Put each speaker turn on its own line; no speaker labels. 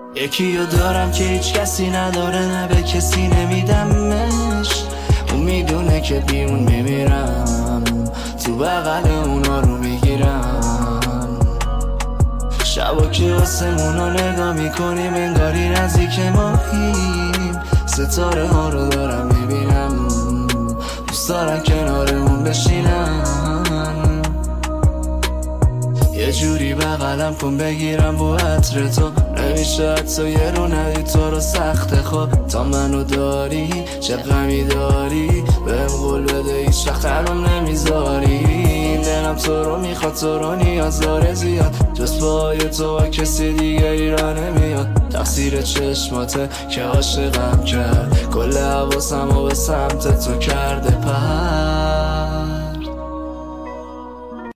یکیو دارم که هیچ کسی نداره، نه به کسی نمیدمش. اون میدونه که بیون میمیرم، تو بغل اونا رو میگیرم. شبا که آسمونو نگاه میکنیم انگاری نزدیک ماهیم. ستاره ها رو دارم میبینم، دوست دارم کنارمون بشینم. یه جوری بغلم کن بگیرم با عطر تو، نمیشه حتی یه رو ندی تو رو سخته. خب تا منو داری چه غمی داری، بهم قول بده هیچ وقت تنم نمیذاری. دلم تو رو میخواد، تو رو نیاز داره زیاد، جز پای تو و کسی دیگری را نمیاد. تقصیر چشماته که عاشقم کرد، کل حواسم رو به سمت تو کرده.